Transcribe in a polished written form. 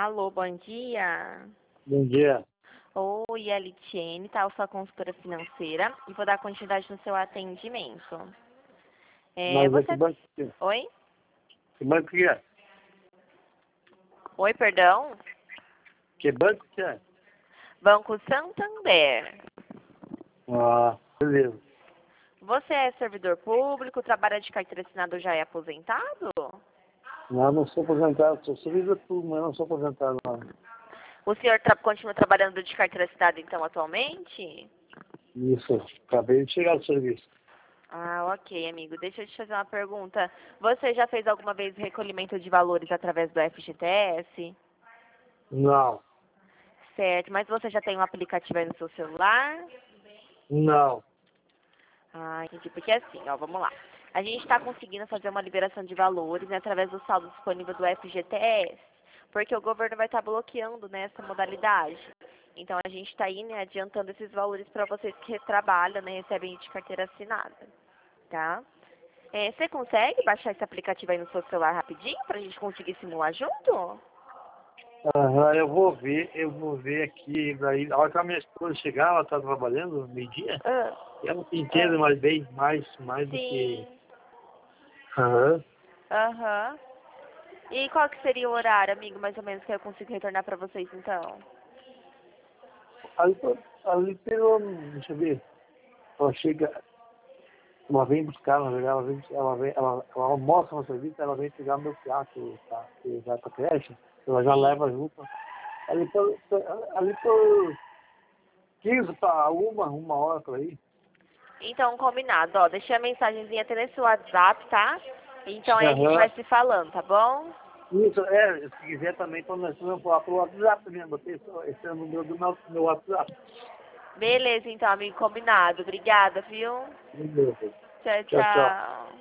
Alô, bom dia. Bom dia. Oi, Elitiene, tá? Eu sou a consultora financeira e vou dar continuidade no seu atendimento. Mas é que banco que é? Oi? Que banco que é? Oi, perdão? Que banco que é? Banco Santander. Ah, beleza. Você é servidor público, trabalha de carteira assinada ou já é aposentado? Não sou aposentado, sou servidor público, mas não sou aposentado, não. O senhor continua trabalhando de carteira assinada, então, atualmente? Isso, acabei de chegar do serviço. Ah, ok, amigo. Deixa eu te fazer uma pergunta. Você já fez alguma vez recolhimento de valores através do FGTS? Não, Certo, mas você já tem um aplicativo aí no seu celular? não. Ah, entendi. Porque assim, ó, vamos lá. A gente está conseguindo fazer uma liberação de valores, né, através do saldo disponível do FGTS, porque o governo vai estar bloqueando, né, essa modalidade. Então a gente está aí, né, adiantando esses valores para vocês que trabalham, né, recebem de carteira assinada, tá? Você consegue baixar esse aplicativo aí no seu celular rapidinho para a gente conseguir simular junto? Aham, eu vou ver aqui, daí, a hora que a minha esposa chegar, ela está trabalhando, meio-dia, Ah, e ela ah, entende mais bem, mais do que... sim. Aham. Aham. E qual que seria o horário, amigo, mais ou menos, que eu consigo retornar para vocês, então? Ali pelo, deixa eu ver, ela chega, ela vem buscar, na verdade, ela almoça no serviço, ela vem pegar meu piato, tá? Que vai pra creche, ela já Sim. leva junto. Ali por 15 para uma hora por aí. Então, combinado. Ó, deixei a mensagenzinha até nesse WhatsApp, tá? Então aí a gente Aham. vai se falando, tá bom? Isso, se quiser também, quando nós vamos falar pelo WhatsApp mesmo, botei esse é o número do meu WhatsApp. Beleza, então, amigo, combinado. Obrigada, viu? Beleza. Tchau, Tchau, tchau. tchau.